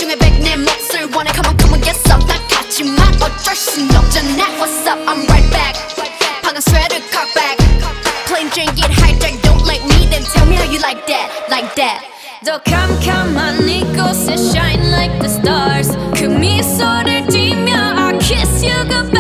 심장에 백 내 몫을 원해 come on come on get some 난 같지만 어쩔 순 없잖아 What's up I'm right back 방금 sweater cock back Plain Jane get hijacked don't like me then tell me how you like that 더 캄캄한 이곳에 shine like the stars 그 미소를 띠며 I kiss you goodbye